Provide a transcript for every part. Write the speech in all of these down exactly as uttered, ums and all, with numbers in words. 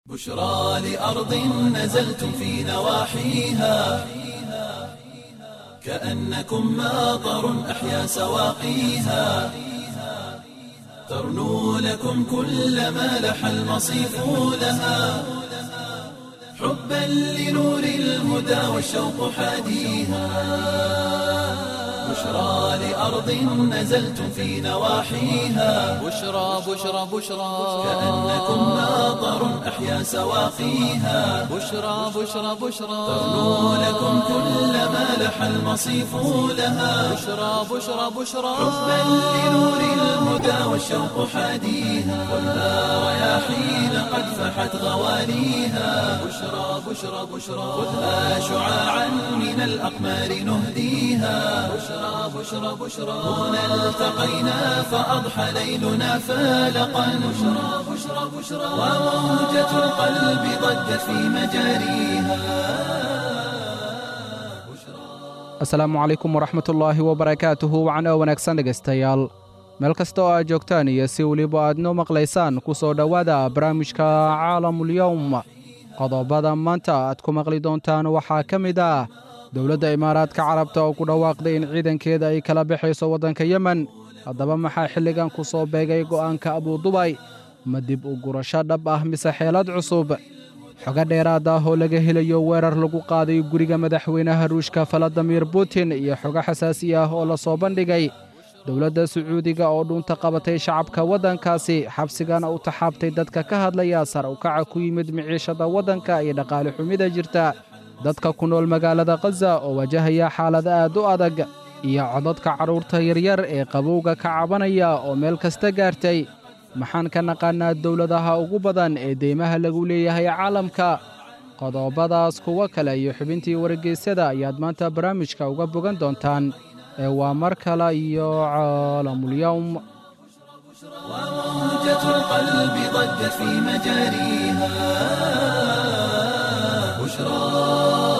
بشرى لأرض نزلتم في نواحيها كأنكم ماطر أحيا سواقيها ترنو لكم كل ما لح المصيف لها حبا لنور الهدى والشوق حاديها بشرى لأرض نزلتم في نواحيها بشرى بشرى بشرى كأنكم ماطر أحيا سواقيها بشرى بشرى بشرى ترنو لكم كل ما لح المصيف لها بشرى بشرى بشرى حبا لنور الهدى والشوق حاديها خذها رياحين قد فحت غواليها بشرى بشرى بشرى خذها شعاعا من الأقمار نهديها بشرى بشرى بشرى هنا التقينا فأضحى ليلنا فالقا بشرى بشرى بشرى وموجة القلب ضجت في مجاريها. asalaamu calaykum waraxmatullaahi wabarakaatuhu wacno wanaagsan dhegaystayaal meel kasta oo aad joogtaan iyo si weliba aad noo maqlaysaan ku soo dhowaada barnaamijka caalamulyowm qodobada maanta aad ku maqli doontaan waxaa ka mid ah dowladda imaaraadka carabta oo ku dhawaaqday in ciidankeeda ay kala baxayso waddanka yemen haddaba maxaa xilligan ku soo beegay go'aanka abudubay ma dib u gurasho dhab ah mise xeelad cusub xogo dheeraad ah oo laga helayo weerar lagu qaaday guriga madaxweynaha ruushka valadimir putin iyo xogo xasaasi ah oo la soo bandhigay dowladda sacuudiga oo dhunta qabatay shacabka waddankaasi xabsigana u taxaabtay dadka ka hadlaya sar u kaca ku yimid miciishada waddanka iyo dhaqaale xumida jirta dadka ku nool magaalada khaza oo wajahaya xaalad aad u adag iyo codadka carruurta yaryar ee qabowga ka cabanaya oo meel kasta gaartay maxaan ka naqaannaa dowladaha ugu badan ee deymaha lagu leeyahay caalamka qodobadaas kuwo kale iyo xubintii wargeysyada ayaad maanta barnaamijka uga bogan doontaan ee waa mar kale iyo caalamulyowm وموجة القلب ضجت في مجاريها بشرى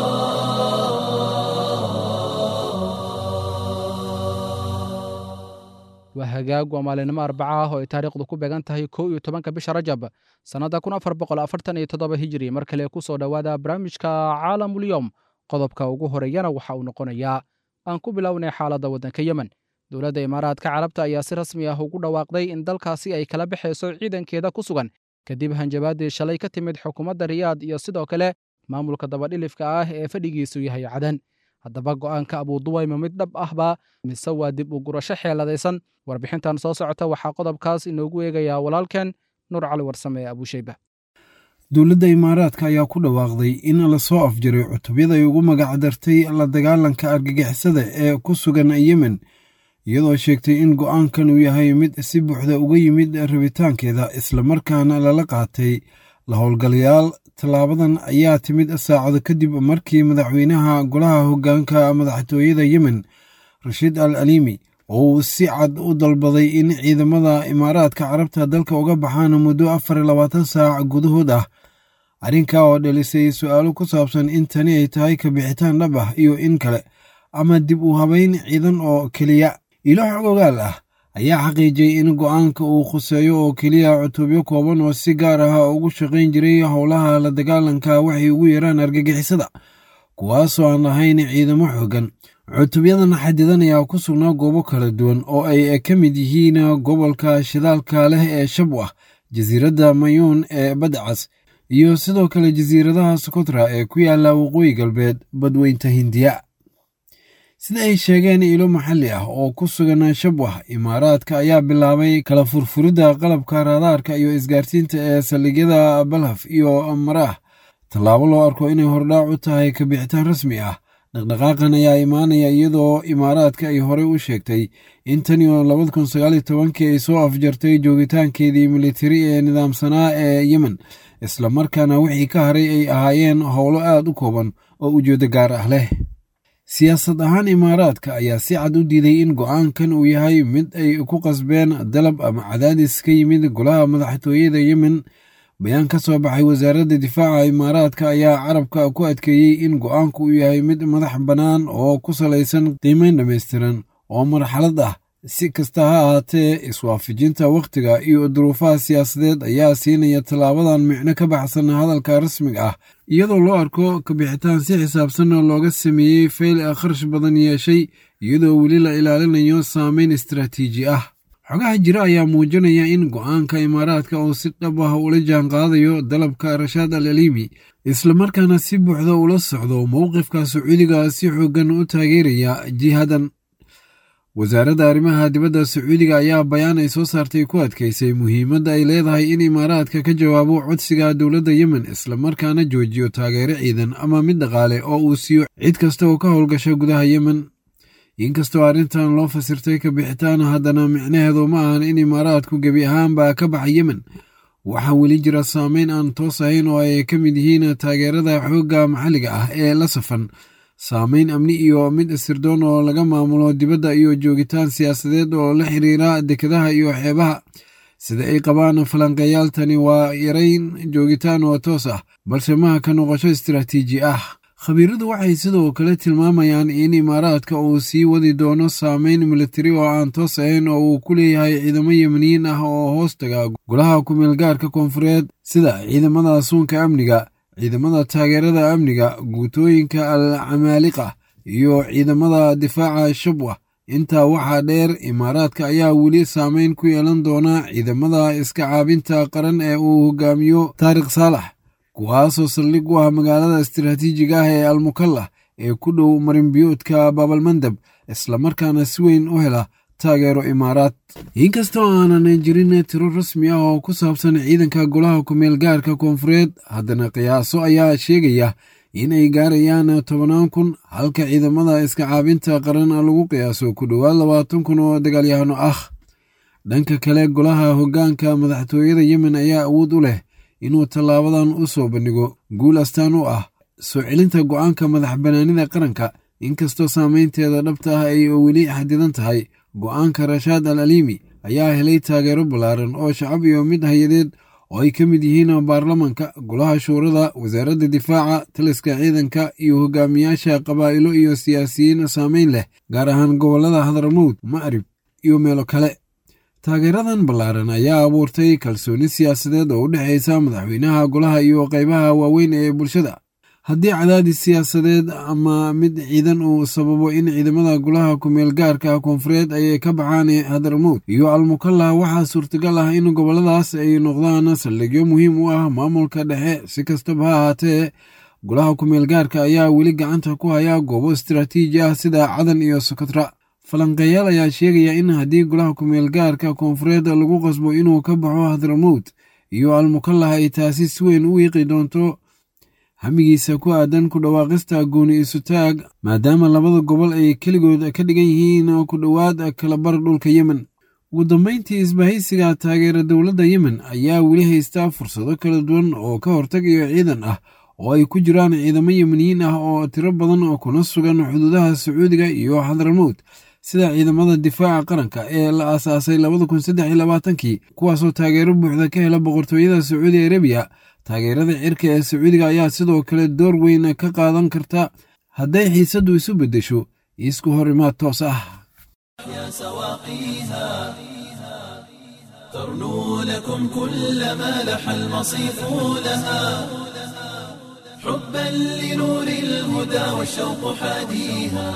waa hagaag waa maalinimo arbaca ah oo ay taariikhdu ku beegan tahay kow iyo tobanka bisha rajab sannadda kun afar boqol afartan iyo toddoba hijiri mar kale ku soo dhowaada barnaamijka caalamulyowm qodobka ugu horeeyana waxa uu noqonayaa aan ku bilownay xaaladda waddanka yemen dowladda imaaraadka carabta ayaa si rasmi ah ugu dhawaaqday in dalkaasi ay kala baxayso ciidankeeda ku sugan kadib hanjabaaddii shalay ka timid xukuumadda riyaad iyo sidoo kale maamulka dabadhilifka ah ee fadhigiisu yahay cadan haddaba go'aanka abuduway ma mid dhab ahba mise waa dib u gurasho xeeladaysan warbixintan soo socota waxaa qodobkaas inoogu eegayaa walaalkeen nuur cali warsame ee abuushayba dowladda imaaraadka ayaa ku dhawaaqday in la soo afjaray cutubyada ay ugu magacdartay la dagaalanka argagixisada ee ku sugan yemen iyadoo sheegtay in go'aankan uu yahay mid si buuxda uga yimid rabitaankeeda islamarkaana lala qaatay la howlgalayaal tallaabadan ayaa timid saacado kadib markii madaxweynaha golaha hoggaanka madaxtooyada yemen rashiid al alimi oo uu si cad u dalbaday in ciidamada imaaraadka carabta dalka uga baxaan muddo afar iyo labaatan saac gudahood ah arrinkaa oo dhalisay su'aalo ku saabsan in tani ay tahay kabixitaan dhab ah iyo in kale ama dib u habayn ciidan oo keliya ilo xog ogaal ah ayaa xaqiijiyey in go'aanka uu khuseeyo oo keliya cutubyo kooban oo si gaar ah ugu shaqayn jiray howlaha la dagaalanka waxay ugu yeeraan argagixisada kuwaasoo aan lahayn ciidamo xooggan cutubyadan xadidan ayaa ku sugnaa goobo kala duwan oo ay ka mid yihiin gobolka shidaalka leh ee shabwah jasiiradda mayuun ee badcas iyo sidoo kale jasiiradaha sokotra ee ku yaalla waqooyi galbeed badweynta hindiya sida ay sheegeen ilo maxalli ah oo ku sugan shabwah imaaraadka ayaa bilaabay kala furfuridda qalabka raadaarka iyo isgaarsiinta ee saldhigyada balhaf iyo maraah tallaabo loo arko inay hordhaac u tahay kabixitaan rasmi ah dhaqdhaqaaqan ayaa imaanaya iyadoo imaaraadka ay horey u sheegtay in tan iyo labada kun sagaal iyo tobankii ay soo afjartay joogitaankeedii militari ee nidaamsanaa ee yemen islamarkaana wixii ka haray ay ahaayeen howlo aad u kooban oo ujeeddo gaar ah leh siyaasad ahaan imaaraadka ayaa si cad u diiday in go'aankan uu yahay mid ay ku qasbeen dalab ama cadaadis ka yimid golaha madaxtooyada yemen bayaan ka soo baxay wasaaradda difaaca imaaraadka ayaa carabka ku adkeeyey in go'aanku uu yahay mid madax bannaan oo ku salaysan qiimayn dhammaystiran oo marxalad ah si kasta ha ahaatee iswaafajinta wakhtiga iyo duruufaha siyaasadeed ayaa siinaya tallaabadan micno ka baxsan hadalka rasmiga ah iyadoo loo arko kabixitaan si xisaabsan oo looga sameeyey fayl kharash badan yeeshay iyadoo weli la ilaalinayo saameyn istaraatiiji ah. xogaha jira ayaa muujinaya in go'aanka imaaraadka uu si dhab ah ula jaan qaadayo dalabka rashaad al aliimi islamarkaana si buuxda ula socdo mowqifka sacuudiga si xooggan u taageeraya jihadan. wasaaradda arrimaha dibadda sacuudiga ayaa bayaan ay soo saartay ku adkaysay muhiimadda ay leedahay in imaaraadka ka jawaabo codsiga dowladda yemen islamarkaana joojiyo taageero ciidan ama mid dhaqaale oo uu siiyo cid kasta oo ka howlgasha gudaha yemen. inkastoo arrintan loo fasirtay ka bixitaan haddana micnaheedu ma ahan in imaaraadku gebi ahaanba ka baxa yemen. waxaa weli jira saameyn aan toos ahayn oo ay ka mid yihiin taageerada xoogga maxalliga ah ee la safan, saameyn amni iyo mid sirdoon oo laga maamulo dibadda iyo joogitaan siyaasadeed oo la xiriira dekedaha iyo xeebaha. sida ay qabaan falanqeeyaal tani waa yarayn joogitaan oo toos ah balse maha ka noqosho istaraatiiji ah. khabiiradu waxay sidoo kale tilmaamayaan in imaaraadka uu sii wadi doono saameyn militari oo aan toos ahayn oo uu ku leeyahay ciidamo yemeniyiin ah oo hoos taga golaha ku-meelgaarka koonfureed sida ciidamada suunka amniga, ciidamada taageerada amniga, guutooyinka al camaaliqa iyo ciidamada difaaca shabwa. intaa waxaa dheer imaaraadka ayaa weli saameyn ku yeelan doona ciidamada iska caabinta qaran ee uu hogaamiyo taariikh saalax, kuwaasoo saldhig u ah magaalada istaraatiijiga ah ee almukallah ee ku dhow marinbiyoodka baabalmandab islamarkaana si weyn u hela taageero imaaraad. inkastoo aanan jirin tiro rasmi ah oo ku saabsan ciidanka golaha ku-meel gaarka koonfureed, haddana qiyaaso ayaa sheegaya in ay gaarayaan tobannaan kun halka ciidamada iska caabinta qaran lagu qiyaaso ku dhowaad labaatan kun oo dagaalyahano ah. dhanka kale golaha hoggaanka madaxtooyada yemen ayaa awood u leh inuu tallaabadan u soo bandhigo guul astaan u ah soo celinta go'aanka madax banaanida qaranka. inkastoo saameynteeda dhabta ah ay weli xadidan tahay, go'aanka rashaad al aliimi ayaa helay taageero ballaaran oo shacab iyo mid hay-adeed oo ay ka mid yihiin baarlamanka, golaha shuurada, wasaaradda difaaca, taliska ciidanka iyo hogaamiyaasha qabaa'ilo iyo siyaasiyiin saameyn leh gaar ahaan gobollada hadramowd, ma'rib iyo meelo kale. taageeradan ballaaran ayaa abuurtay kalsooni siyaasadeed oo u dhexaysa madaxweynaha golaha iyo qaybaha waaweyn ee bulshada. haddii cadaadis siyaasadeed ama mid ciidan uu sababo in ciidamada golaha ku-meel gaarka koonfureed ay ka baxaan hadramowd iyo almukallah, waxaa suurtagal ah in gobolladaas ay noqdaan saldhigyo muhiim u ah maamulka dhexe. si kastaba ha ahaatee, golaha ku-meel gaarka ayaa weli gacanta ku haya goobo istaraatiiji ah sida cadan iyo sokotra. falanqeeyaal ayaa sheegaya in haddii golaha ku-meel gaarka koonfureed lagu qasbo inuu ka baxo hadramowd iyo almukallah ay taasi si weyn u wiiqi doonto hamigiisa ku aadan ku dhawaaqista gooni isutaag, maadaama labada gobol ay keligood ka dhigan yihiin ku dhowaad kalabar dhulka yemen. ugu dambayntii, isbahaysiga taageera dowladda yemen ayaa weli haysta fursado kala duwan oo ka hortagayo ciidan ah oo ay ku jiraan ciidamo yemeniyiin ah oo tiro badan oo kuna sugan xuduudaha sacuudiga iyo hadramowd, sida ciidamada difaaca qaranka ee la aasaasay labada kun saddex iyo labaatankii, kuwaasoo taageero buuxda ka hela boqortooyada sacuudi arabiya. taageerada cirka ee sacuudiga ayaa sidoo kale door weyn ka qaadan karta hadday xiisaddu isu beddesho isku horimaad toos ah. ترنو لكم كل ما لح المصيف لها حبا لنور الهدى والشوق حاديها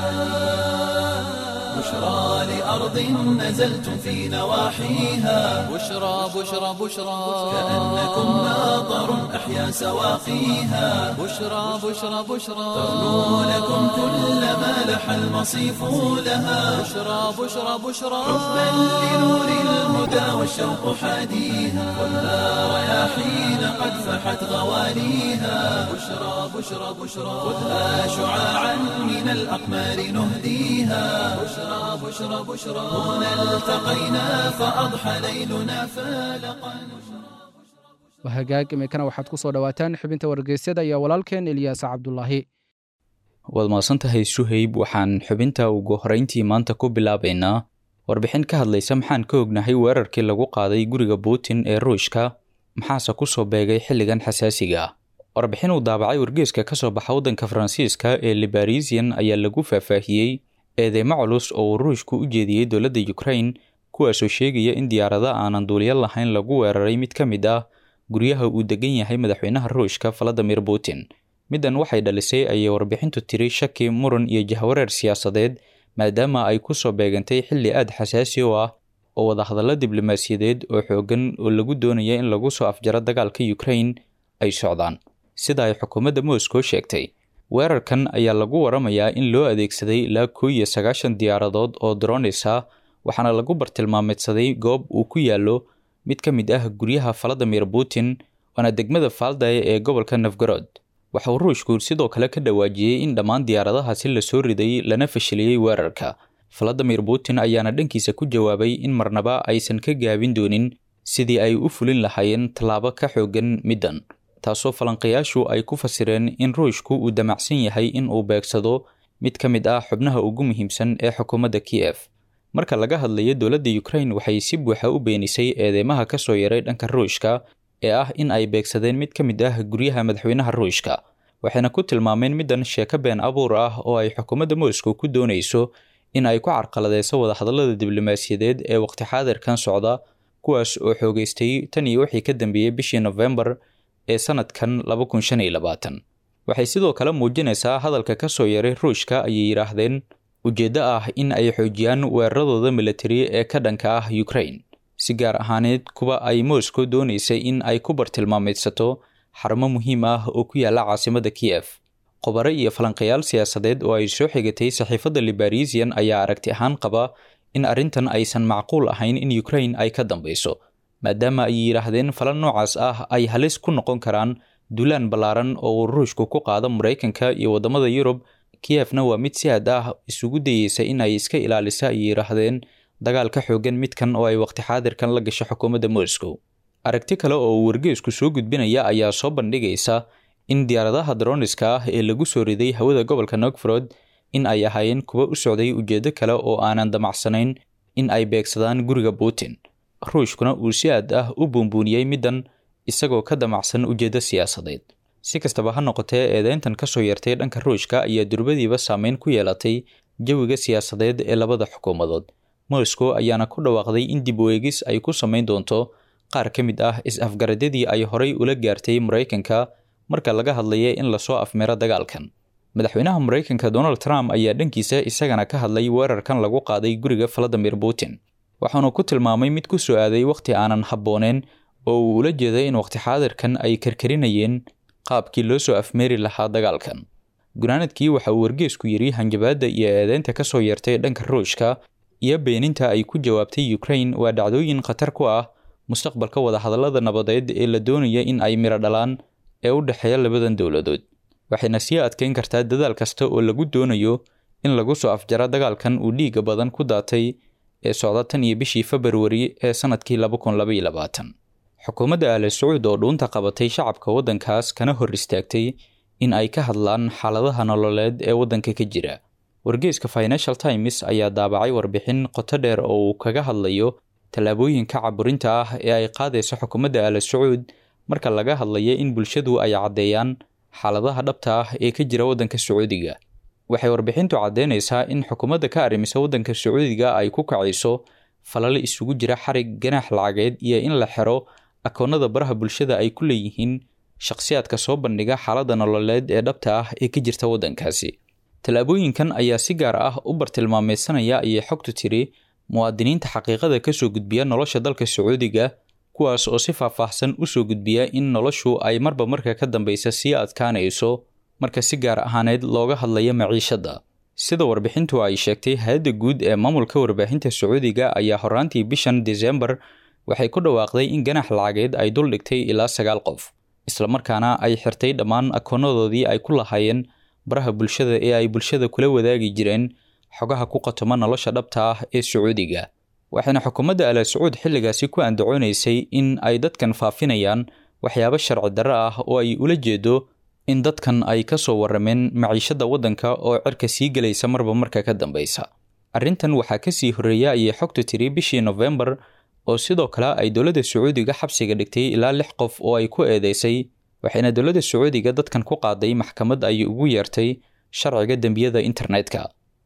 بشرى لأرض نزلتم في نواحيها بشرى بشرى بشرى كأنكم ناظر أحيا سواقيها بشرى بشرى بشرى ترنو لكم كل ما لح المصيف لها بشرى بشرى بشرى حبا لنور الهدى والشوق حاديها خذها رياحين قد فحت غوانيها بشرى بشرى بشرى خذها شعاعا من الأقمار نهديها بشرى بشرى بشرى هنا التقينا فأضحى ليلنا فالقا. wahagaag imikana waxaad ku soo dhowaataan xubinta wargeysyada iyo walaalkeen Ilyaas Cabdullaahi. waad mahadsantahay Suhayb. waxaan xubinta ugu horeyntii maanta ku bilaabaynaa warbixin ka hadlaysa maxaan ka ognahay weerarkii lagu qaaday guriga Putin ee Ruushka, maxaase ku soo beegay xilligan xasaasiga ah. warbixin uu daabacay wargeyska ka soo baxa waddanka Faransiiska ee Le Parisien ayaa lagu faahfaahiyey eedeymo culus oo uu ruushku u jeediyey dowladda Ukraine kuwaasoo sheegaya in diyaarada aanan duuliyo lahayn lagu weeraray mid ka mid ah guryaha uu degan yahay madaxweynaha Ruushka Vladimir Putin. Middan waxay dhalisay ayay warbixintu tiri shaki, muran iyo jahwareer siyaasadeed maadaama ay ku soo beegantay xilli aad xasaasi u ah oo wadahadallo diblomaasiyadeed oo xoogan oo lagu doonaya in lagu soo afjaro dagaalka Ukraine ay socdaan. Sida ay xukuumadda Moscow sheegtay, weerarkan ayaa lagu waramayaa in loo adeegsaday ilaa kow iyo sagaashan diyaaradood oo drones ah, waxaana lagu bartilmaameedsaday goob uu ku yaallo mid ka mid ah guryaha Vladimir Putin waana degmada Valdaya ee gobolka Novgorod. Waxa uu Ruushku sidoo kale ka dhawaajiyey in dhammaan diyaaradahaasi la soo riday lana fashiliyey weerarka. Vladimir Putin ayaana dhankiisa ku jawaabay in marnaba aysan ka gaabin doonin sidii ay u fulin lahaayeen tallaabo ka xoogan middan, taasoo falanqayaashu ay ku fasireen in Ruushku uu damacsan yahay in uu beegsado mid ka mid ah xubnaha ugu muhiimsan ee xukuumadda Kiev. Marka laga hadlayo dowladda Ukraine waxay si buuxa u beenisay eedeymaha ka soo yaray dhanka Ruushka ee ah in ay beegsadeen mid ka mid ah guryaha madaxweynaha Ruushka, waxayna ku tilmaameen middan sheeko been abuur ah oo ay xukuumadda Moscow ku doonayso in ay ku carqaladeyso wadahadallada diblomaasiyadeed ee waqti xaadirkan socda, kuwaas oo xoogeystay tan iyo wixii ka dambeeyay bishii November ee sanadkan laba kun shan iyo labaatan. Waxay sidoo kale muujinaysaa hadalka ka soo yaray Ruushka ayay yiraahdeen ujeeddo ah in ay xoojiyaan weeraradooda military ee ka dhanka ah Ukraine, si gaar ahaaneed kuwa ay Moscow doonaysay in ay ku bartilmaameedsato xarumo muhiim ah oo ku yaala caasimadda Kiev. Khubaro iyo falanqayaal siyaasadeed oo ay soo xigatay saxiifadda Liberation ayaa aragti ahaan qaba in arrintan aysan macquul ahayn in Ukraine ay ka dambeyso, maadaama ay yiraahdeen falan noocaas ah ay halis ku noqon karaan duulaan ballaaran oo uu Ruushku ku qaado Mareykanka iyo wadamada Yurub. Kievna waa mid si aad ah isugu dayeysa in ay iska ilaalisa ay yiraahdeen dagaal ka xoogan midkan oo ay waqti xaadirkan la gasho xukuumadda Moscow. Aragti kale oo uu wargeysku soo gudbinaya ayaa soo bandhigaysa in diyaaradaha droneska ah ee lagu soo riday hawada gobolka Novgorod in ay ahaayeen kuwa u socday ujeeddo kale oo aanan damacsanayn in ay beegsadaan guriga Putin. Ruushkuna uu si aad ah u buunbuuniyey middan isagoo ka damacsan ujeeddo siyaasadeed. Si kastaba ha noqotee, eedeyntan ka soo yartay dhanka Ruushka ayaa durbadiiba saameyn ku yeelatay jawiga siyaasadeed ee labada xukuumadood. Moscow ayaana ku dhawaaqday in dib u eegis ay ku sameyn doonto qaar ka mid ah is-afgaradadii ay horay ula gaartay Mareykanka marka laga hadlayay in lasoo afmeero dagaalkan. Madaxweynaha Mareykanka Donald Trump ayaa dhankiisa isagana ka hadlay weerarkan lagu qaaday guriga Vladimir Putin, waxaana ku tilmaamay mid ku soo aaday waqti aanan habbooneen oo uu ula jeeday in waqti xaadirkan ay karkarinayeen qaabkii loo soo afmeeri lahaa dagaalkan. Gunaanadkii waxa uu wargeysku yiri hanjabaadda iyo eedeynta ka soo yartay dhanka Ruushka iyo beeninta ay ku jawaabtay Ukraine waa dhacdooyin khatar ku ah mustaqbalka wadahadallada nabadeed ee la doonaya in ay miro dhalaan ee u dhexeeya labadan dowladood. Waxayna sii adkeyn kartaa dadaal kasta oo lagu doonayo in lagu soo afjaro dagaalkan uu dhiiga badan ku daatay ee socda tan iyo bishii February ee sanadkii laba kun laba iyo labaatan. Xukuumadda Al Sacuud oo dhuunta qabatay shacabka waddankaas kana hor istaagtay in ay ka hadlaan xaaladaha nololeed ee waddanka ka jira. Wargeyska Financial Times ayaa daabacay warbixin qoto dheer oo uu kaga hadlayo tallaabooyinka caburinta ah ee ay qaadayso xukuumadda Al Sacuud marka laga hadlayo in bulshadu ay caddeeyaan xaaladaha dhabta ah ee ka jira waddanka Sacuudiga. Waxay warbixintu caddeynaysaa in xukuumadda ka arrimisa waddanka Sacuudiga ay ku kacayso falal isugu jira xarig, ganaax lacageed iyo in la xiro akoonnada baraha bulshada ay ku leeyihiin shakhsiyaadka soo bandhiga xaaladda nololeed ee dhabta ah ee ka jirta waddankaasi. Tallaabooyinkan ayaa si gaar ah u bartilmaameysanaya ayay xogtu tiri muwaadiniinta xaqiiqada ka soo gudbiya nolosha dalka Sacuudiga, kuwaas oo si faahfaahsan u soo gudbiya in noloshu ay marba marka ka dambeysa sii adkaanayso marka si gaar ahaaneed looga hadlayo maciishadda. Sida warbixintu ay sheegtay, hay'adda guud ee maamulka warbaahinta Sacuudiga ayaa horaantii bishan December waxay ku dhawaaqday in ganaax lacageed ay dul dhigtay ilaa sagaal qof, isla markaana ay xirtay dhammaan akoonadoodii ay ku lahaayeen baraha bulshada ee ay bulshada kula wadaagi jireen xogaha ku qatoma nolosha dhabta ah ee Sacuudiga. Waxayna xukuumadda Al Sacuud xilligaasi ku andacoonaysay in ay dadkan faafinayaan waxyaabo sharci darro ah oo ay ula jeedo in dadkan ay ka soo warrameen maciishada waddanka oo cirka sii gelaysa marba marka ka dambeysa. Arrintan waxaa ka sii horreeya ayay xogtu tiri bishii November oo sidoo kale ay dowladda Sacuudiga xabsiga dhigtay ilaa lix qof oo ay ku eedeysay, waxayna dowladda Sacuudiga dadkan ku qaaday maxkamad ay ugu yeertay sharciga dembiyada internetka.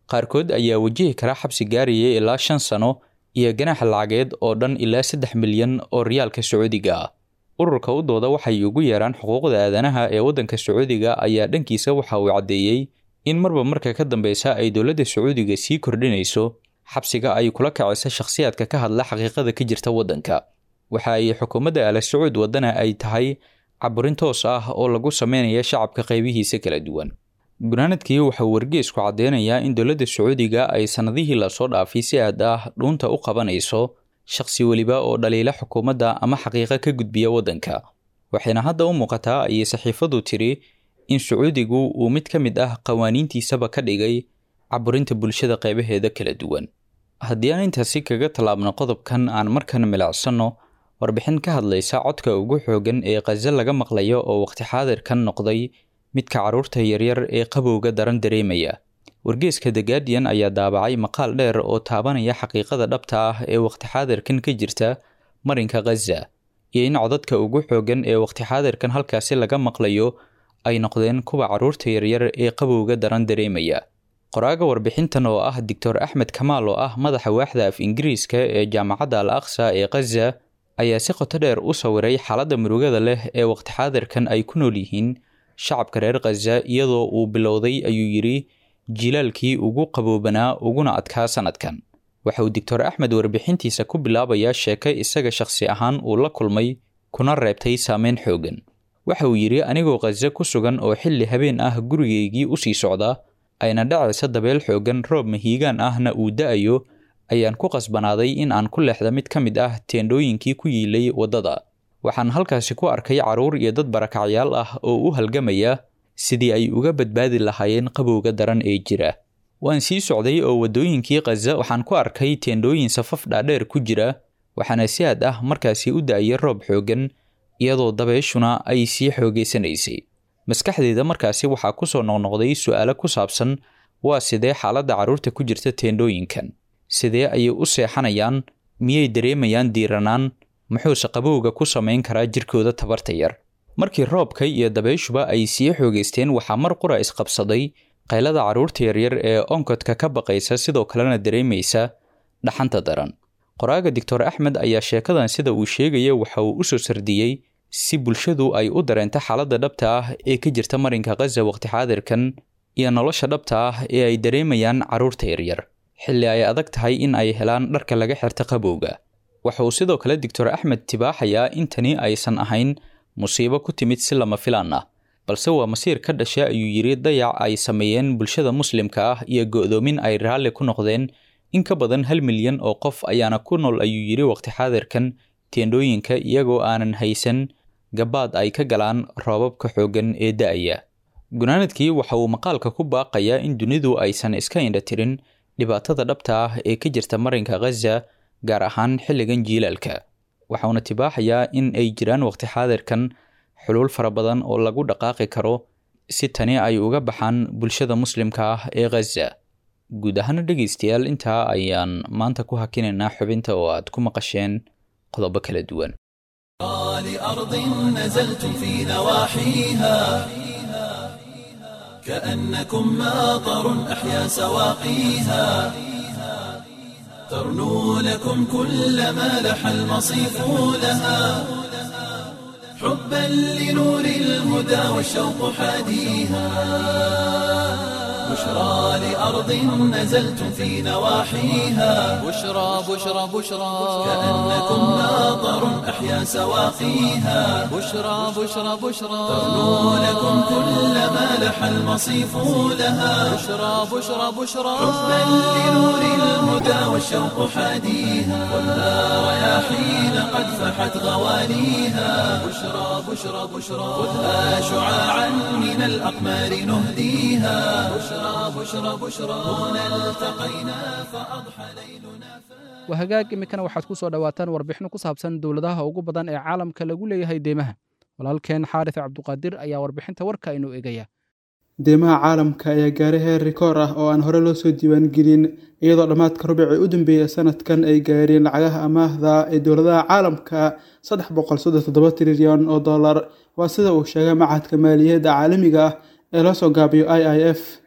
qaarkood ayaa wajihi kara xabsi gaaraya ilaa shan sano iyo ganaax lacageed oo dhan ilaa saddex milyan oo riyaalka sacuudiga ah. ururka u dooda waxay ugu yeeraan xuquuqda aadanaha ee waddanka sacuudiga ayaa dhankiisa waxa uu caddeeyey in marba marka ka dambeysa ay dowladda sacuudiga sii kordhinayso xabsiga ay kula kacaysa shakhsiyaadka ka hadla xaqiiqada ka jirta waddanka. waxa ay xukuumadda Aala Sacuud wadana ay tahay caburin toos ah oo lagu sameynaya shacabka qaybihiisa kala duwan. gunaanadkii waxa uu wargeysku caddeynayaa in dowladda sacuudiga ay sanadihii lasoo dhaafay si aad ah dhuunta u qabanayso shakhsi weliba oo dhaliila xukuumadda ama xaqiiqo ka gudbiya waddanka. waxayna hadda u muuqataa ayay saxiifadu tiri in sacuudigu uu mid ka mid ah qawaaniintiisaba ka dhigay caburinta bulshada qaybaheeda kala duwan. haddii aan intaasi kaga tallaabno qodobkan aan markan milacsanno warbixin ka hadlaysa codka ugu xoogan ee Gaza laga maqlayo oo waqti xaadirkan noqday midka carruurta yaryar ee qabowga daran dareemaya. wargeyska The Guardian ayaa daabacay maqaal dheer oo taabanaya xaqiiqada dhabta ah ee waqti xaadirkan ka jirta marinka Gaza iyo in codadka ugu xoogan ee waqti xaadirkan halkaasi laga maqlayo ay noqdeen kuwa carruurta yaryar ee qabowga daran dareemaya. qoraaga warbixintan oo ah Doctor Axmed Kamaal oo ah madaxa waaxda af Ingiriiska ee Jaamacadda Al-Aqsa ee Gaza ayaa si qoto dheer u sawiray xaaladda murugada leh ee waqti xaadirkan ay ku nool yihiin shacabka reer Gaza iyadoo uu bilowday ayuu yiri jilaalkii ugu qaboobanaa uguna adkaa sanadkan. waxa uu Doctor Axmed warbixintiisa ku bilaabayaa sheeko isaga shakhsi ahaan uu la kulmay kuna reebtay saameyn xoogan. waxa uu yiri anigoo Gaza ku sugan oo xilli habeen ah gurigeygii u sii socda ayna dhacaysa dabeel xoogan roob mahiigaan ahna uu da'ayo ayaan ku qasbanaaday in aan ku leexda mid ka mid ah teendhooyinkii ku yiilay waddada. waxaan halkaasi ku arkay carruur iyo dad barakacyaal ah oo u halgamaya sidii ay uga badbaadi lahaayeen qabowga daran ee jira. waan sii socday oo waddooyinkii Gaza waxaan ku arkay teendhooyin safaf dhaadheer ku jira waxaana si aad ah markaasi u da'ayay roob xoogan iyadoo dabeeshuna ay sii xoogeysanaysay. maskaxdeeda markaasi waxaa ku soo noqnoqday su'aalo ku saabsan waa sidee xaaladda carruurta ku jirta teendhooyinkan, sidee ayay u seexanayaan, miyay dareemayaan diiranaan, muxuuse qabowga ku samayn karaa jirkooda tabarta yar. markii roobka iyo dabeyshuba ay sii xoogeysteen waxaa mar qura isqabsaday qaylada carruurta yaryar ee onkodka ka baqaysa sidoo kalena dareemaysa dhaxanta daran. qoraaga Doctor Axmed ayaa sheekadan sida uu sheegaya waxa uu u soo sardiyey si bulshadu ay u dareento xaaladda dhabta ah ee ka jirta marinka Gaza waqti xaadirkan iyo nolosha dhabta ah ee ay dareemayaan carruurta yaryar xilli ay adag tahay in ay helaan dharka laga xirta qabowga. waxa uu sidoo kale Doctor Axmed tibaaxayaa in tani aysan ahayn musiibo ku timid si lama filaan ah balse waa masiir ka dhasha ayuu yiri dayac ay sameeyeen bulshada muslimka ah iyo go'doomin ay raalli ku noqdeen in ka badan hal milyan oo qof ayaana ku nool ayuu yiri waqti xaadirkan teendhooyinka iyagoo aanan haysan gabaad ay ka galaan roobabka xoogan ee da'aya. gunaanadkii waxa uu maqaalka ku baaqayaa in dunidu aysan iska indha tirin dhibaatada dhabta ah ee ka jirta marinka Gaza gaar ahaan xilligan jiilaalka. waxauna tibaaxayaa in ay jiraan waqti xaadirkan xulul fara badan oo lagu dhaqaaqi karo si tani ay uga baxaan bulshada muslimka ah ee Gaza. guud ahaan dhegeystayaal intaa ayaan maanta ku hakinaynaa xubinta oo aad ku maqasheen qodobo kala duwan. لأرض نزلتم في نواحيها كأنكم ماطر أحيا سواقيها ترنو لكم كل ما لح المصيف لها حبا لنور الهدى والشوق حاديها بشرى لأرض نزلتم في نواحيها بشرى بشرى بشرى كأنكم ماطر أحيا سواقيها بشرى بشرى بشرى ترنو لكم كل ما لح المصيف لها بشرى بشرى بشرى حبا لنور الهدى والشوق حاديها خذها رياحين قد فحت غوانيها بشرى بشرى بشرى خذها شعاعا من الأقمار نهديها بشرى بشرى بشرى هنا التقينا فأضحى ليلنا wahagaag imikana waxaad ku soo dhawaataan warbixino ku saabsan dowladaha ugu badan ee caalamka lagu leeyahay deymaha. walaalkeen xaarif cabduqaadir ayaa warbixinta warka inuu eegaya. deymaha caalamka ayaa gaaray heer rikoor ah oo aan hore loo soo diiwaangelin iyadoo dhammaadka rubicii u dambeeyay sanadkan ay gaareen lacagaha amaahda ee dowladaha caalamka saddex boqol soddon iyo toddoba trilyan oo dollar. waa sida uu sheegay machadka maaliyadda caalamiga ah ee loo soo gaabiyo I I F.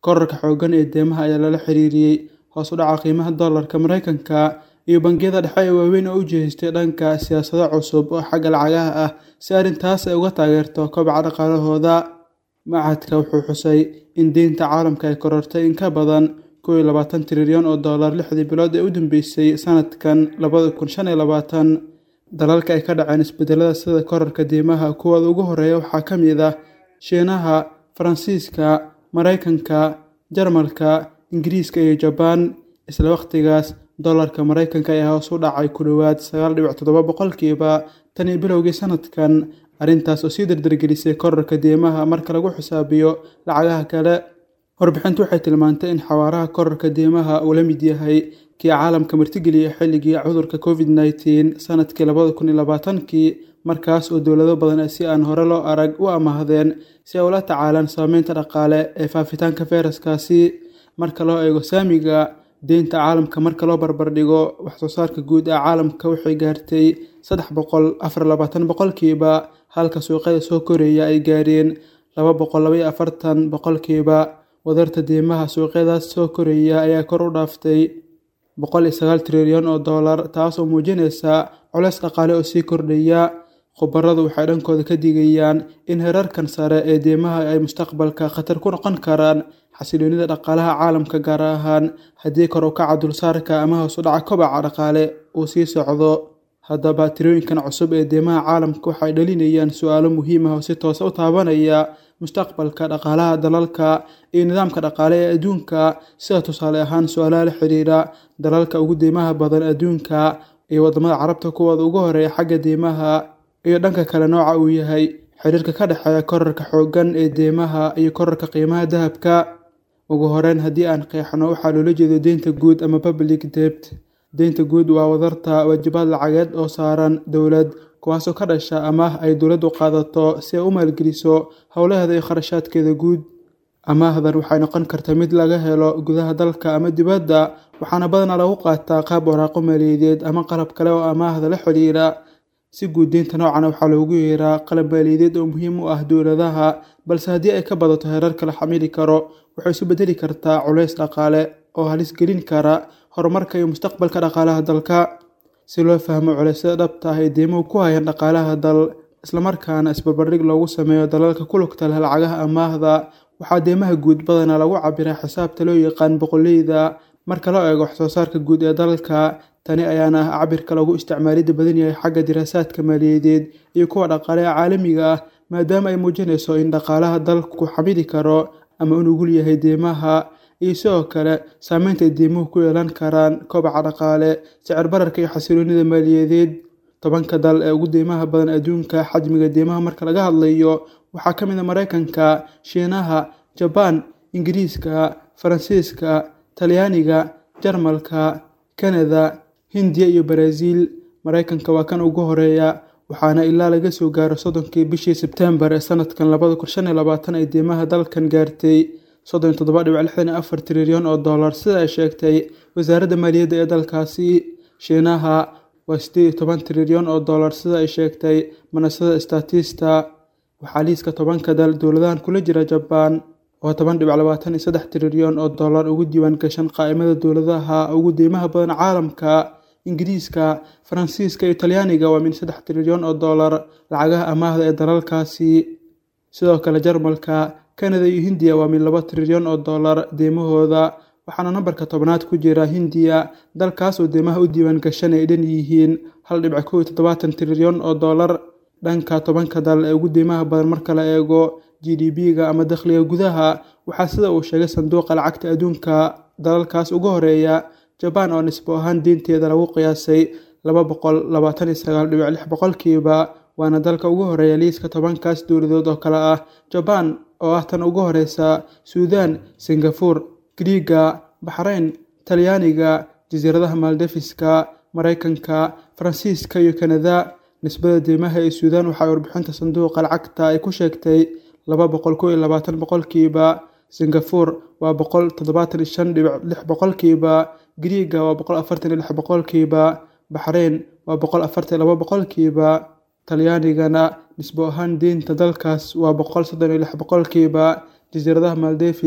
korarka xooggan ee deymaha ayaa lala xiriiriyey hoos u dhaca qiimaha dollarka Mareykanka iyo bangiyada dhexe ee waaweyn oo u jeestay dhanka siyaasado cusub oo xagga lacagaha ah si arrintaas ay uga taageerto kobaca dhaqaalahooda. Machadka wuxuu xusay in deynta caalamka ay korortay in ka badan kow iyo labaatan trilyan oo dollar lixdii bilood ee u dambeysay sanadkan labada kun shan iyo labaatan. Dalalka ay ka dhaceen isbedelada sida korarka deymaha kuwooda ugu horeeya waxaa ka mid ah Shiinaha, Faransiiska, Mareykanka, Jarmalka, Ingiriiska iyo Jabaan. Isla waqtigaas dollarka Mareykanka ayaa hoos u dhacay ku dhowaad sagaal dhibic toddoba boqolkiiba tan iyo bilowgii sanadkan, arrintaas oo sii dardargelisay korarka deymaha marka lagu xisaabiyo lacagaha kale. Warbixintu waxay tilmaantay in xawaaraha korarka deymaha uu la mid yahay kii caalamka martigeliyay xilligii cudurka covid nineteen sanadkii labada kun iyo labaatankii, markaas oo dowlado badan ay si aan hore loo arag u amaahdeen si ay ula tacaalaan saameynta dhaqaale ee faafitaanka fayraskaasi. Marka loo eego saamiga deynta caalamka marka loo barbardhigo wax soo saarka guud ee caalamka waxay gaartay saddex boqol afar iyo labaatan boqolkiiba, halka suuqyada soo koraya ay gaareen laba boqol laba iyo afartan boqolkiiba. Wadarta deymaha suuqyadaas soo koraya ayaa kor u dhaaftay boqol iyo sagaal trilyan oo dollar, taas oo muujinaysa culays dhaqaale oo sii kordhaya. Khubaradu waxay dhankooda ka digayaan in heerarkan sare ee deymaha ay mustaqbalka khatar ku noqon karaan xasiloonida dhaqaalaha caalamka, gaar ahaan haddii kor u kaca dulsaarka ama hoos u dhaca kobaca dhaqaale uu sii socdo. Haddaba tirooyinkan cusub ee deymaha caalamka waxay dhalinayaan su'aalo muhiim ah oo si toos ah u taabanaya mustaqbalka dhaqaalaha dalalka iyo nidaamka dhaqaale ee adduunka, sida tusaale ahaan su'aalaha la xiriira dalalka ugu deymaha badan adduunka iyo wadamada carabta kuwooda ugu horeeya xagga deymaha, iyo dhanka kale nooca uu yahay xiriirka ka dhexeeya korarka xooggan ee deymaha iyo korarka qiimaha dahabka. Ugu horeyn, haddii aan qeexno waxaa loola jeedo deynta guud ama public debt. Deynta guud waa wadarta waajibaad lacageed oo saaran dowlad, kuwaasoo ka dhasha amaah ay dowladdu qaadato si ay u maalgeliso howlaheeda iyo kharashaadkeeda guud. Amaahdan waxay noqon kartaa mid laga helo gudaha dalka ama dibadda, waxaana badanaa lagu qaataa qaab waraaqo maaliyadeed ama qalab kale oo amaahda la xiriira. Si guud, deynta noocan waxaa loogu yeeraa qalab maaliyadeed oo muhiim u ah dowladaha, balse haddii ay ka badato heerarka la xamili karo waxay isu bedeli kartaa culays dhaqaale oo halis gelin kara horumarka iyo mustaqbalka dhaqaalaha dalka. Si loo fahmo culeysyada dhabta ah ee deymuhu ku hayaan dhaqaalaha dal, islamarkaana isbarbardhig loogu sameeyo dalalka ku lugta leh lacagaha amaahda, waxaa deymaha guud badanaa lagu cabiraa xisaabta loo yaqaan boqolleyda marka loo eego wax soo saarka guud ee dalka. Tani ayaana ah cabirka lagu isticmaalida badan yahay xagga diraasaadka maaliyadeed iyo kuwa dhaqaale ee caalamiga ah, maadaama ay muujinayso in dhaqaalaha dalku xamili karo ama u nugul yahay deymaha, iyo sidoo kale saameynta ay deymuhu ku yeelan karaan kobaca dhaqaale, sicir bararka iyo xasiloonida maaliyadeed. Tobanka dal ee ugu deymaha badan adduunka xajmiga deymaha marka laga hadlayo waxaa ka mid ah Mareykanka, Shiinaha, Jabaan, Ingiriiska, Faransiiska, Talyaaniga, Jarmalka, Kanada, Hindiya iyo Brazil. Mareykanka waa kan ugu horeeya, waxaana ilaa laga soo gaaro soddonkii bishii Sebtembar ee sanadkan labada kun shan iyo labaatan ay deymaha dalkan gaartay soddon iyo toddoba dhibic lixdan iyo afar trilyan oo dollar, sida ay sheegtay wasaaradda maaliyadda ee dalkaasi. Shiinaha waa siddeed iyo toban trilyan oo dollar, sida ay sheegtay manasada Statista. Waxaa liiska tobanka dal dowladahan kula jira Jabaan oo toban dhibic labaatan iyo saddex trilyan oo dollar ugu diiwaan gashan qaa'imada dowladaha ugu deymaha badan caalamka. Ingiriiska, Faransiiska iyo Talyaaniga waa min saddex trilyan oo dollar lacagaha amaahda ee dalalkaasi. Sidoo kale Jarmalka, Kanada iyo Hindiya waa min laba trilyan oo dollar deymahooda, waxaana nambarka tobnaad ku jira Hindiya, dalkaas oo deymaha u diiwaan gashan ay dhan yihiin hal dhibic kow iyo toddobaatan trilyan oo dollar. Dhanka tobanka dal ee ugu deymaha badan marka la eego G D P-ga ama dakhliga gudaha, waxaa sida uu sheegay sanduuqa lacagta adduunka dalalkaas ugu horeeya Jabaan oo nisbo ahaan deynteeda lagu qiyaasay laba boqol labaatan iyo sagaal dhibic lix boqolkiiba, waana dalka ugu horeeya liiska tobankaas dowladood oo kale ah Jabaan oo ah tan ugu horeysa, Suudaan, Singapore, Giriiga, Baxrayn, Talyaaniga, jasiiradaha Maldives-ka, Mareykanka, Faransiiska iyo Kanada. Nisbada deymaha ee Suudaan waxay warbixinta sanduuqa lacagta ay ku sheegtay laba boqol kow iyo labaatan boqolkiiba, Singapore waa boqol toddobaatan iyo shan dhibic lix boqolkiiba, Giriiga waa boqol afartan iyo lix boqolkiiba, Baxrayn waa boqol afartan iyo laba boqolkiiba, Talyaanigana nisbo ahaan deynta dalkaas waa boqol soddon iyo lix boqolkiiba, jasiiradaha Maldives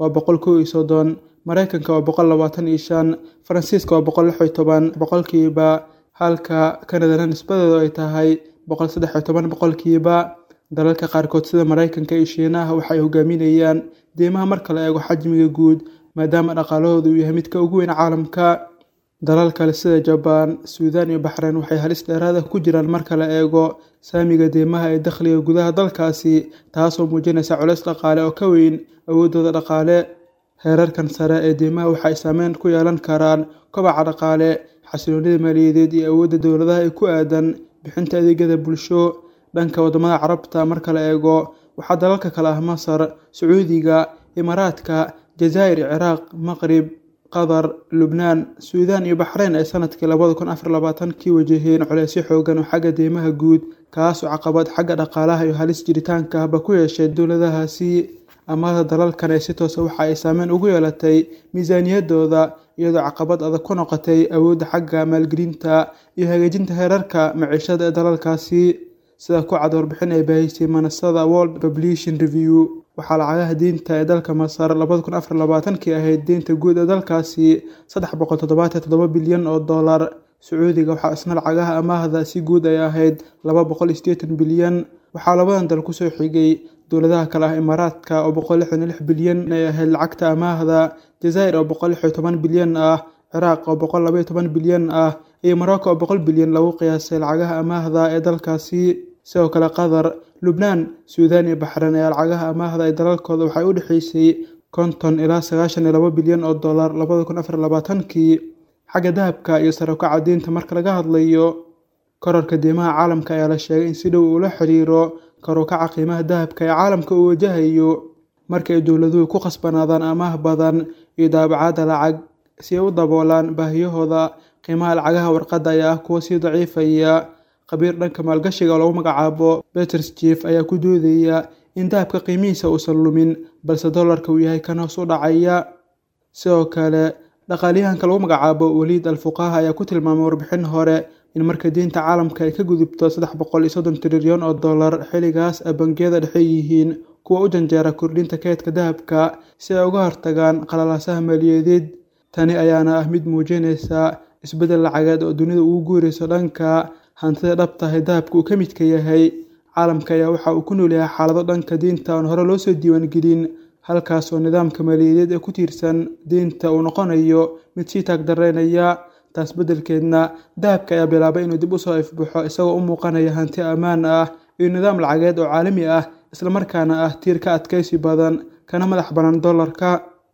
waa boqol kow iyo soddon, Mareykanka waa boqol labaatan iyo shan, Faransiiska waa boqol lix iyo toban boqolkiiba, halka Kanadana nisbadeedu ay tahay boqol saddex iyo toban boqolkiiba. Dalalka qaarkood sida Mareykanka iyo Shiinaha waxay hogaaminayaan deymaha marka la eego xajmiga guud, maadaama dhaqaalahoodu uu yahay midka ugu weyn caalamka. Dalal kale sida Jaban, Suudaan iyo Baxrayn waxay halis dheeraad ah ku jiraan marka la eego saamiga deymaha ee dakhliga gudaha dalkaasi, taasoo muujinaysa culays dhaqaale oo ka weyn awoodooda dhaqaale. Heerarkan sare ee deymaha waxay saameyn ku yeelan karaan kobaca dhaqaale, xasiloonida maaliyadeed iyo awoodda dowladaha ee ku aadan bixinta adeegyada bulsho. Dhanka wadamada Carabta marka la eego, waxaa dalalka kale ah Masar, Sacuudiga, Imaaraadka, Jazaa'ir, Ciraaq, Maqrib, Qatar, Lubnaan, Suudaan iyo Baxrayn ay sanadkii labada kun afar iyo labaatan-kii wajaheen culaysyo xooggan oo xagga deymaha guud, kaas oo caqabad xagga dhaqaalaha iyo halis jiritaanka ahba ku yeeshay dowladahaasi. Amaahda dalalkan ee si toos ah waxa ay saameyn ugu yeelatay miisaaniyadooda, iyadoo caqabad adag ku noqotay awoodda xagga maalgelinta iyo hagaajinta heerarka maciishada ee dalalkaasi. Sida ku cad warbixin ay baahisay manasada World Population Review, waxaa lacagaha deynta ee dalka Masar labada kun afar iyo labaatan-kii ahayd deynta guud ee dalkaasi saddex boqol toddobaatan iyo toddoba bilyan oo dollar. Sacuudiga waxaa isna lacagaha amaahda si guud ay ahayd laba boqol iyo siddeetan bilyan. Waxaa labadan dal kusoo xigay dowladaha kale ah Imaaraadka oo boqol lixdan iyo lix bilyan ay ahayd lacagta amaahda, Jazaa'ir oo boqol lix iyo toban bilyan ah, Ciraaq oo boqol laba iyo toban bilyan ah, iyo Morocco oo boqol bilyan lagu qiyaasay lacagaha amaahda ee dalkaasi. Sidoo kale Qatar, Lubnaan, Suudaan iyo Baxrayn ayaa lacagaha amaahda ee dalalkooda waxay u dhaxaysay konton ilaa sagaashan iyo laba bilyan oo dollar labada kun afar iyo labaatan-kii. Xagga dahabka iyo sare u kaca deynta marka laga hadlayo, kororka deymaha caalamka ayaa la sheegay in si dhow ula xiriiro kor u kaca qiimaha dahabka ee caalamka uu wajahayo marka ay dowladuhu ku khasbanaadaan amaah badan iyo daabacaadda lacag si ay u daboolaan baahiyahooda. Qiimaha lacagaha warqadda ayaa ah kuwo sii daciifaya. Khabiir dhanka maalgashiga oo lagu magacaabo Peters Chief ayaa ku doodaya in dahabka qiimihiisa uusan lumin, balse dollarka uu yahay kan hoos u dhacaya. Sidoo kale, dhaqaaliyahanka lagu magacaabo Waliid Al-Fuqaha ayaa ku tilmaamay warbixin hore in marka deynta caalamka ay ka gudubto saddex boqol iyo soddon trilyan oo dollar, xilligaas ay bangiyada dhexe yihiin kuwa u janjeera kordhinta kaydka dahabka si ay uga hortagaan qalalaasaha maaliyadeed. Tani ayaana ah mid muujinaysa isbeddel lacageed oo dunida ugu guurayso dhanka hantida dhabta ah ee dahabka uu ka midka yahay. Caalamka ayaa waxa uu ku nool yahay xaalado dhanka deynta aan hore loo soo diiwaan gelin, halkaas oo nidaamka maaliyadeed ee ku tiirsan deynta uu noqonayo mid sii taagdareynaya. Taas beddelkeedna, dahabka ayaa bilaabay inuu dib u soo ifbaxo isagoo u muuqanaya hanti ammaan ah iyo nidaam lacageed oo caalami ah, isla markaana ah tiir ka adkaysi badan kana madax bannaan dollarka.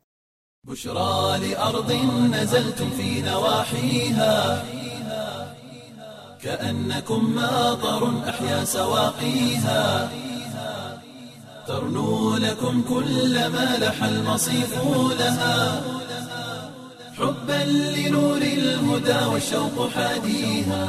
بشرى لأرض نزلتم في نواحيها كأنكم ماطر أحيا سواقيها ترنو لكم كل ما لح المصيف لها حبا لنور الهدى والشوق حاديها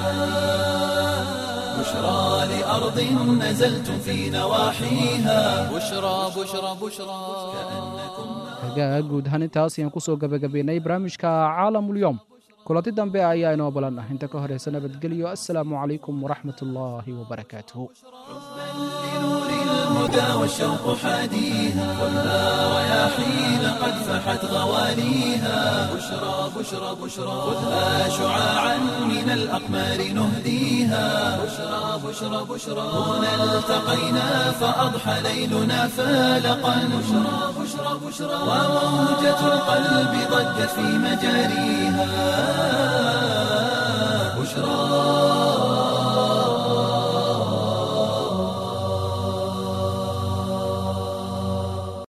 بشرى لأرض نزلتم في نواحيها بشرى بشرى بشرى hagaag guud ahaan intaas ayaan ku soo gabagabaynay barnaamijka caalamulyoom. kulanti dambe ayaa inoo balan ah. Inta ka horeysa nabadgelyo. Assalaamu calaykum waraxmatullaahi wabarakaatuhu. لنور الهدى والشوق حاديها كلها رياحين قد فحت غواليها بشرى بشرى بشرى خذها شعاعا من الأقمار نهديها بشرى بشرى بشرى هنا التقينا فأضحى ليلنا فالقا بشرى بشرى بشرى وموجة القلب ضجت في مجاريها بشرى.